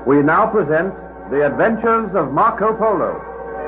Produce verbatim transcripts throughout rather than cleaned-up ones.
We now present The Adventures of Marco Polo.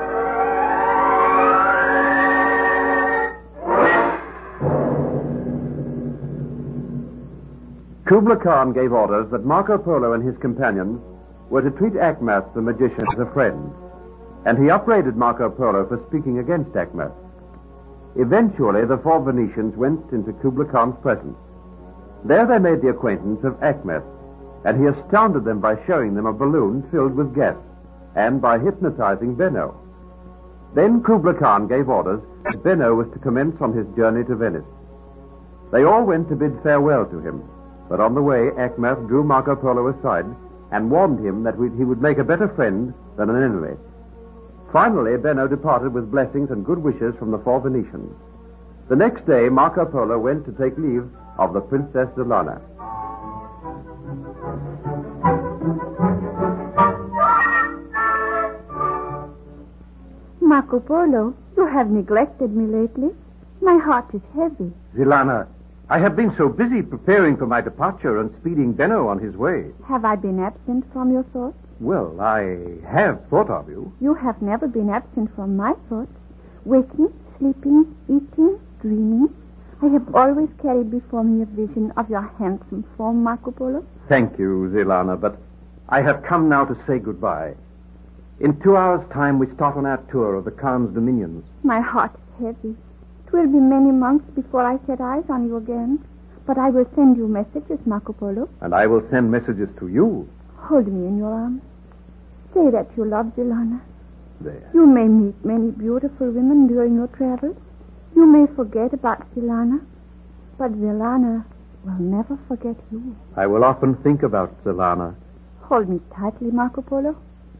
Kubla Khan gave orders that Marco Polo and his companions were to treat Achmath the magician as a friend, and he upbraided Marco Polo for speaking against Achmath. Eventually, the four Venetians went into Kubla Khan's presence. There they made the acquaintance of Achmath, and he astounded them by showing them a balloon filled with gas, and by hypnotizing Benno. Then Kubla Khan gave orders that Benno was to commence on his journey to Venice. They all went to bid farewell to him, but on the way Achmath drew Marco Polo aside and warned him that he would make a better friend than an enemy. Finally, Benno departed with blessings and good wishes from the four Venetians. The next day, Marco Polo went to take leave of the Princess Zelana. Marco Polo, you have neglected me lately. My heart is heavy. Zelana, I have been so busy preparing for my departure and speeding Benno on his way. Have I been absent from your thoughts? Well, I have thought of you. You have never been absent from my thoughts. Waking, sleeping, eating, dreaming. I have always carried before me a vision of your handsome form, Marco Polo. Thank you, Zelana, but I have come now to say goodbye. In two hours' time, we start on our tour of the Khan's dominions. My heart is heavy. It will be many months before I set eyes on you again. But I will send you messages, Marco Polo. And I will send messages to you. Hold me in your arms. Say that you love Zelana. There. You may meet many beautiful women during your travels. You may forget about Zelana. But Zelana will never forget you. I will often think about Zelana. Hold me tightly, Marco Polo.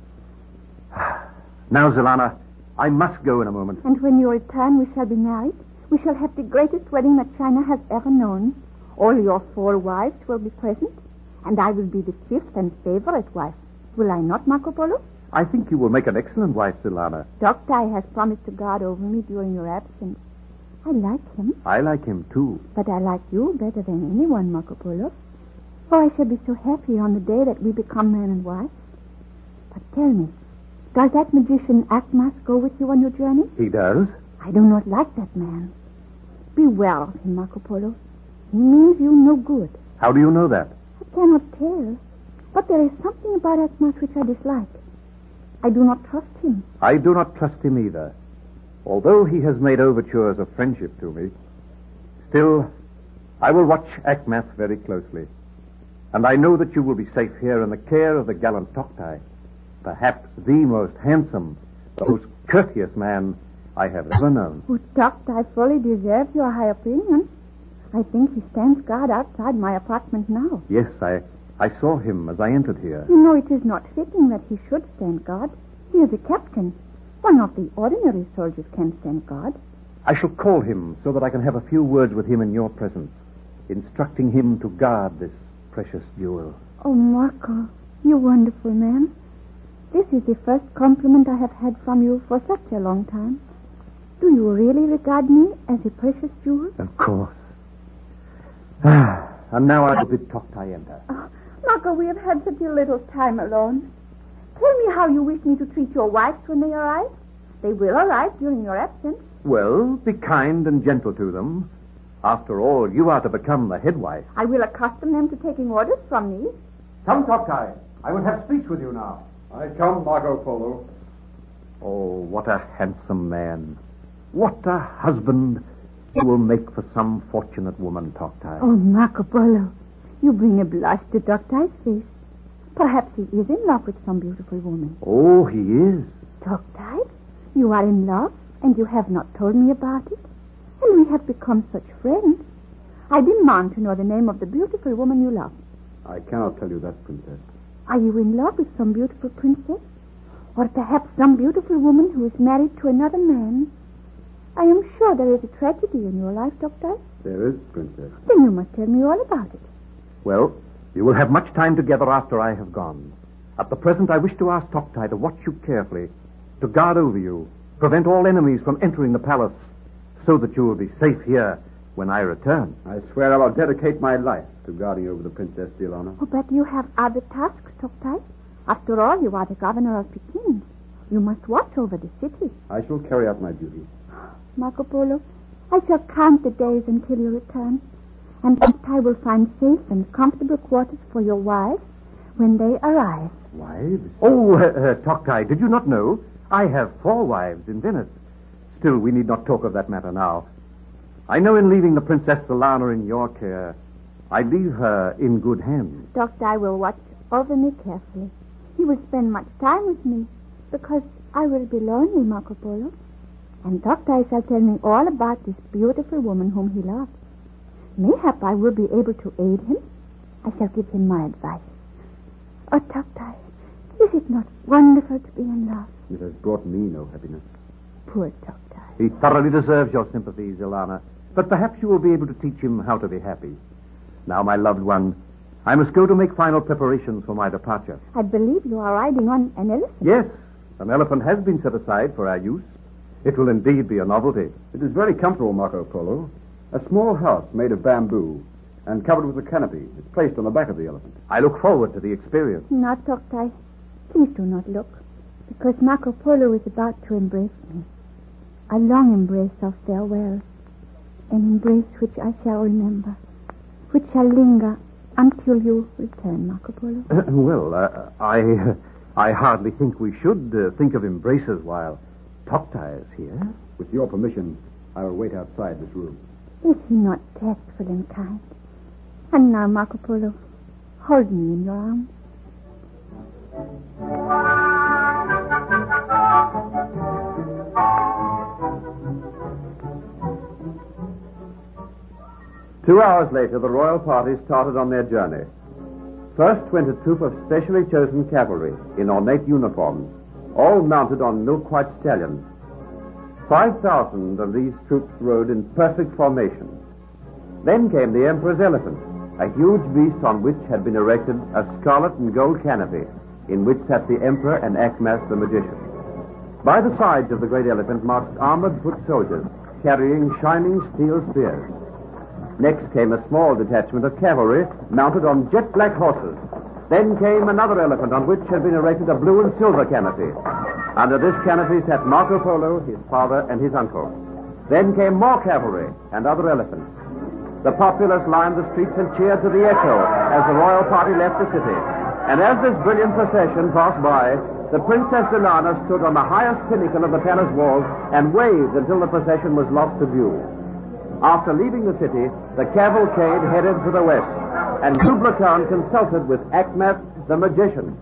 Now, Zelana, I must go in a moment. And when you return, we shall be married. We shall have the greatest wedding that China has ever known. All your four wives will be present, and I will be the fifth and favorite wife. Will I not, Marco Polo? I think you will make an excellent wife, Zelana. Doktai has promised to guard over me during your absence. I like him. I like him, too. But I like you better than anyone, Marco Polo. Oh, I shall be so happy on the day that we become man and wife. But tell me, does that magician Achmath go with you on your journey? He does. I do not like that man. Beware of him, Marco Polo. He means you no good. How do you know that? I cannot tell. But there is something about Achmath which I dislike. I do not trust him. I do not trust him either. Although he has made overtures of friendship to me, still, I will watch Achmath very closely. And I know that you will be safe here in the care of the gallant Doktai. Perhaps the most handsome, the most courteous man I have ever known. Oh, Doktai fully deserves your high opinion. I think he stands guard outside my apartment now. Yes, I, I saw him as I entered here. You know, it is not fitting that he should stand guard. He is a captain. One of the ordinary soldiers can stand guard. I shall call him so that I can have a few words with him in your presence, instructing him to guard this precious jewel. Oh, Marco, you wonderful man. This is the first compliment I have had from you for such a long time. Do you really regard me as a precious jewel? Of course. Ah, and now I will bid Doktai enter. Oh, Marco, we have had such a little time alone. Tell me how you wish me to treat your wives when they arrive. They will arrive during your absence. Well, be kind and gentle to them. After all, you are to become the head wife. I will accustom them to taking orders from me. Come, Doktai. I will have speech with you now. I come, Marco Polo. Oh, what a handsome man. What a husband you will make for some fortunate woman, Doktai. Oh, Marco Polo, you bring a blush to Doktai's face. Perhaps he is in love with some beautiful woman. Oh, he is. Doktai, you are in love, and you have not told me about it. And we have become such friends. I demand to know the name of the beautiful woman you love. I cannot tell you that, Princess. Are you in love with some beautiful princess? Or perhaps some beautiful woman who is married to another man? I am sure there is a tragedy in your life, Doktai. There is, Princess. Then you must tell me all about it. Well, you will have much time together after I have gone. At the present, I wish to ask Doktai to watch you carefully, to guard over you, prevent all enemies from entering the palace, so that you will be safe here when I return. I swear I will dedicate my life to guarding over the Princess Zelana. Oh, but you have other tasks, Doktai. After all, you are the governor of Peking. You must watch over the city. I shall carry out my duty. Marco Polo, I shall count the days until you return. And I will find safe and comfortable quarters for your wives when they arrive. Wives? Oh, uh, uh, Toktai, did you not know? I have four wives in Venice. Still, we need not talk of that matter now. I know in leaving the Princess Zelana in your care, I leave her in good hands. Toktai will watch over me carefully. He will spend much time with me because I will be lonely, Marco Polo. And Toktai shall tell me all about this beautiful woman whom he loves. Mayhap I will be able to aid him. I shall give him my advice. Oh, Toktai, is it not wonderful to be in love? It has brought me no happiness. Poor Toktai. He thoroughly deserves your sympathy, Zelana. But perhaps you will be able to teach him how to be happy. Now, my loved one, I must go to make final preparations for my departure. I believe you are riding on an elephant. Yes, an elephant has been set aside for our use. It will indeed be a novelty. It is very comfortable, Marco Polo. A small house made of bamboo and covered with a canopy is placed on the back of the elephant. I look forward to the experience. Not Toktai. Please do not look, because Marco Polo is about to embrace me. A long embrace of farewell. An embrace which I shall remember, which shall linger until you return, Marco Polo. Uh, well, uh, I I hardly think we should uh, think of embraces while Toktai is here. With your permission, I will wait outside this room. Is he not tactful and kind? And now, Marco Polo, hold me in your arms. Two hours later, the royal party started on their journey. First went a troop of specially chosen cavalry in ornate uniforms, all mounted on milk-white stallions. Five thousand of these troops rode in perfect formation. Then came the emperor's elephant, a huge beast on which had been erected a scarlet and gold canopy, in which sat the emperor and Akhmas the magician. By the sides of the great elephant marched armored foot soldiers, carrying shining steel spears. Next came a small detachment of cavalry mounted on jet-black horses. Then came another elephant on which had been erected a blue and silver canopy. Under this canopy sat Marco Polo, his father, and his uncle. Then came more cavalry and other elephants. The populace lined the streets and cheered to the echo as the royal party left the city. And as this brilliant procession passed by, the Princess Zelana stood on the highest pinnacle of the palace walls and waved until the procession was lost to view. After leaving the city, the cavalcade headed to the west, and Kubla Khan consulted with Akhmat the magician.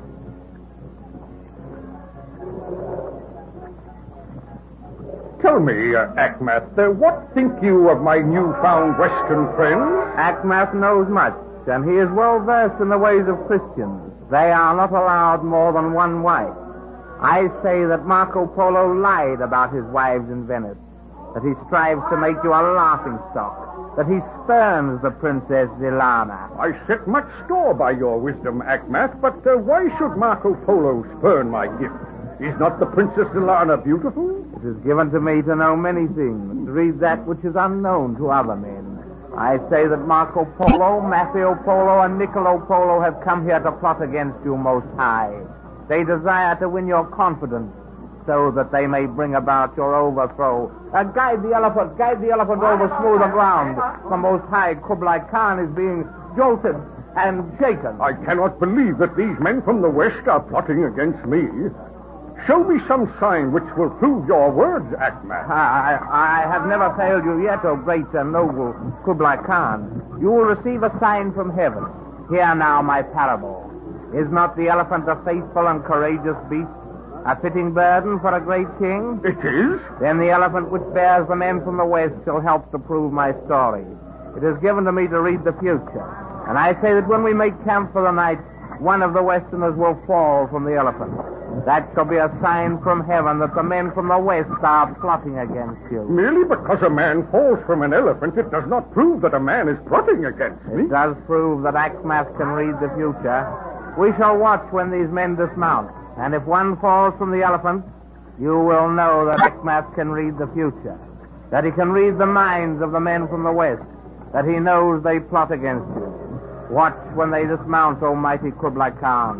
Tell me, uh, Akhmat, uh, what think you of my newfound Western friends? Akhmat knows much, and he is well versed in the ways of Christians. They are not allowed more than one wife. I say that Marco Polo lied about his wives in Venice, that he strives to make you a laughingstock, that he spurns the Princess Zelana. I set much store by your wisdom, Akhmat, but uh, why should Marco Polo spurn my gift? Is not the Princess Zelana beautiful? It is given to me to know many things, to read that which is unknown to other men. I say that Marco Polo, Maffeo Polo, and Niccolo Polo have come here to plot against you, Most High. They desire to win your confidence, so that they may bring about your overthrow. Uh, guide the elephant, guide the elephant over smoother ground. The Most High Kublai Khan is being jolted and shaken. I cannot believe that these men from the West are plotting against me. Show me some sign which will prove your words, Akhmat. I, I have never failed you yet, O great and noble Kublai Khan. You will receive a sign from heaven. Hear now my parable. Is not the elephant a faithful and courageous beast? A fitting burden for a great king? It is? Then the elephant which bears the men from the west shall help to prove my story. It is given to me to read the future. And I say that when we make camp for the night, one of the westerners will fall from the elephant. That shall be a sign from heaven that the men from the west are plotting against you. Merely because a man falls from an elephant, it does not prove that a man is plotting against me. It does prove that Akhmat can read the future. We shall watch when these men dismount. And if one falls from the elephant, you will know that Akhmat can read the future. That he can read the minds of the men from the west. That he knows they plot against you. Watch when they dismount, O mighty Kublai Khan.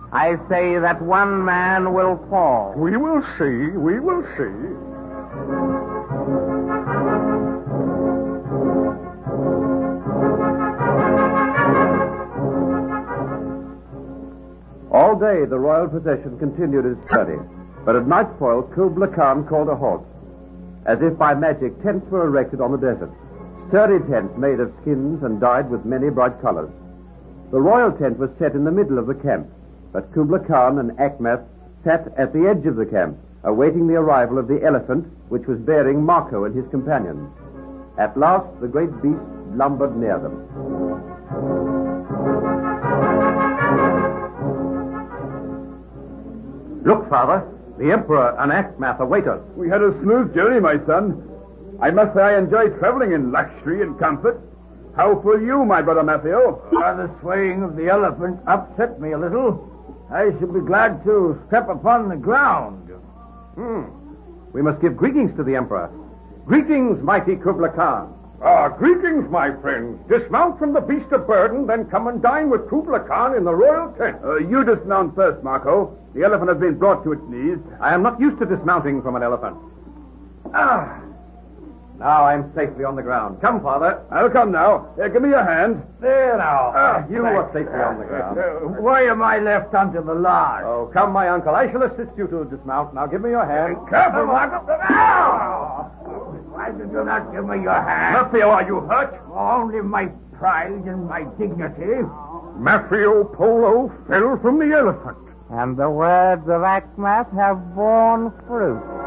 I say that one man will fall. We will see. We will see. All day the royal procession continued its journey, but at nightfall Kubla Khan called a halt. As if by magic, tents were erected on the desert, sturdy tents made of skins and dyed with many bright colors. The royal tent was set in the middle of the camp, but Kubla Khan and Akhmet sat at the edge of the camp, awaiting the arrival of the elephant, which was bearing Marco and his companions. At last, the great beast lumbered near them. Look, Father, the Emperor and Akhmat await us. We had a smooth journey, my son. I must say I enjoy traveling in luxury and comfort. How for you, my brother Matthew? Uh, the swaying of the elephant upset me a little. I should be glad to step upon the ground. Hmm. We must give greetings to the Emperor. Greetings, mighty Kubla Khan. Ah, greetings, my friends. Dismount from the beast of burden, then come and dine with Kubla Khan in the royal tent. Uh, you dismount first, Marco. The elephant has been brought to its knees. I am not used to dismounting from an elephant. Ah. Now I'm safely on the ground. Come, Father. I'll come now. Here, give me your hand. There now. Ah, you are safely on the ground. Uh, why am I left unto the lodge? Oh, come, my uncle. I shall assist you to dismount. Now give me your hand. Careful, Marco. Ow! Why did you not give me your hand? Matthew, are you hurt? Only my pride and my dignity. Matthew Polo fell from the elephant. And the words of Akhmat have borne fruit.